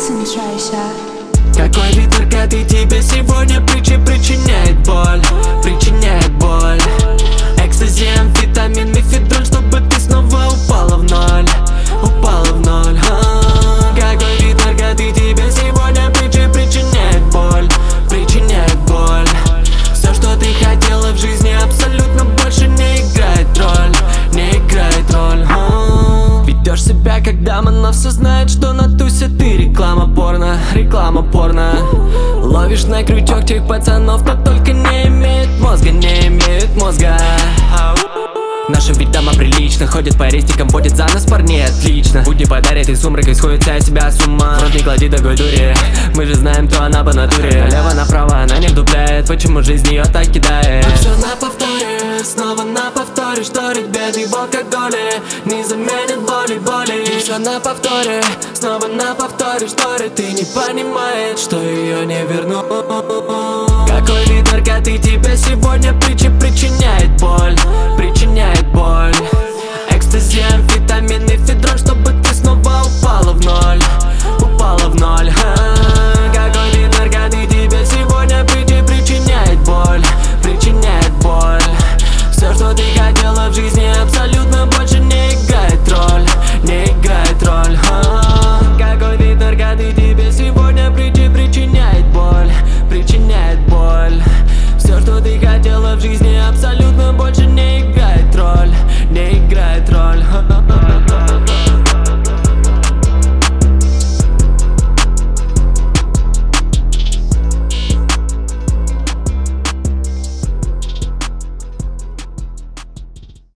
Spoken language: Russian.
Concentration. Какой вид наркоты тебе сегодня причиняет боль? Причиняет боль. Экстази, амфетамин, мефедрон, чтобы ты снова упала в ноль. Упала в ноль. Какой вид наркоты тебе сегодня причиняет боль? Причиняет боль. Все, что ты хотела в жизни, абсолютно больше не играет роль. Не играет роль. Ведешь себя как дама, но все знает, что на тусе ты реклама порно. Реклама порно. Ловишь на крючок тех пацанов, но только не имеют мозга, не имеют мозга. Наша ведь дама прилично ходит по рестикам, водит за нас парней отлично. Будни подарит и сумрак исходит от себя с ума. Рот не клади такой дури, мы же знаем, кто она по натуре. Налево-направо она не вдупляет, почему жизнь ее так кидает. Все на повторе, снова на повторе, что беды в алкоголе не заменят боли. И все на повторе, снова на повторе, что ты не понимаешь, что ее не вернут. Какой вид наркоты тебе сегодня причиняет боль? Причиняет боль. Экстази, амфетамин, мефедрон, чтобы ты снова упала в ноль. Упала в ноль. Какой вид наркоты тебе сегодня причиняет боль? Причиняет боль. Все, что ты хотела в жизни, абсолютно больше не играет роль. Не играет роль. Какой вид наркоты тебе сегодня причиняет боль? Причиняет боль. Все, что ты хотела в жизни, абсолютно больше не